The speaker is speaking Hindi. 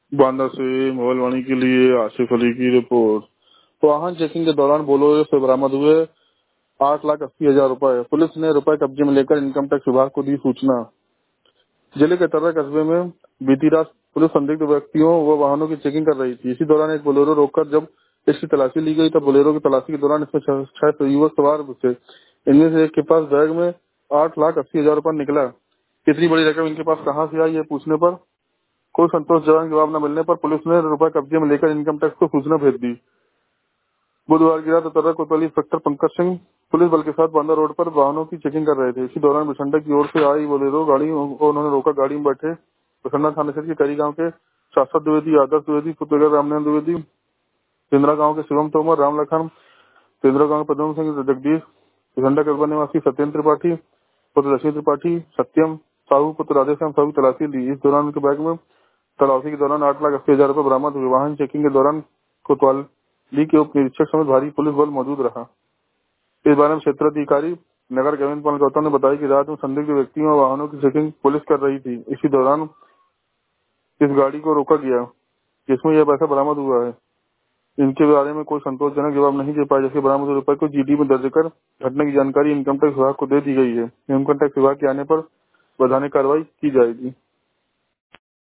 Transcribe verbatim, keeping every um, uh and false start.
बांदा से मोबाइलवाणी के लिए आसिफ अली की रिपोर्ट। वाहन चेकिंग के दौरान बोलेरो से बरामद हुए आठ लाख अस्सी हजार रूपए। पुलिस ने रुपए कब्जे में लेकर इनकम टैक्स विभाग को दी सूचना। जिले के तरह कस्बे में बीती रात पुलिस संदिग्ध व्यक्तियों व वाहनों की चेकिंग कर रही थी। इसी दौरान एक बोलेरो रोककर जब इसकी तलाशी ली गई तब बोलेरो की तलाशी के दौरान इसमें छह छह युवक सवार थे। इनमें से एक के पास बैग में आठ लाख अस्सी हजार रूपए निकला। इतनी बड़ी रकम इनके पास कहाँ से आई, ये पूछने पर कोई संतोषजनक जवाब न मिलने पर पुलिस ने रुपए कब्जे में लेकर इनकम टैक्स को सूचना भेज दी। बुधवार की रात उत्तरा कोतवाली इंस्पेक्टर पंकज सिंह पुलिस बल के साथ बांदा रोड पर वाहनों की चेकिंग कर रहे थे। इसी दौरान बिछंडा की ओर से आई बोलेरो गाड़ी को उन्होंने रोका। गाड़ी में बैठे बिछंडा थाना क्षेत्र के करी गांव के शाश्वत द्विवेदी, आदर्श द्विवेदी, पुत्र रामनारायण द्विवेदी, पिंद्रा गांव के शिवम तोमर, राम लखन, पिंद्रा गांव के पद्म सिंह, जगदीश, बिछंडा कस्बा निवासी सत्येंद्र त्रिपाठी, पुत्र लक्ष्मी त्रिपाठी, सत्यम साहू, पुत्र राधेश्याम साहू तलाशी ली। इस दौरान उनके बैग में तलाशी के दौरान आठ लाख अस्सी हजार रूपए बरामद हुए। वाहन चेकिंग के दौरान कोतवाली के उप निरीक्षक समेत भारी पुलिस बल मौजूद रहा। इस बारे में क्षेत्राधिकारी नगर गोविंद पाल गौतम ने बताया कि रात में संदिग्ध व्यक्तियों और वाहनों की चेकिंग पुलिस कर रही थी। इसी दौरान इस गाड़ी को रोका गया जिसमें यह पैसा बरामद हुआ है। इनके बारे में कोई संतोषजनक जवाब नहीं दे पाया, जबकि बरामद रुपए को जीडी में दर्ज कर घटना की जानकारी इनकम टैक्स विभाग को दे दी गई है। इनकम टैक्स विभाग के आने पर वैधानिक कार्रवाई की जाएगी।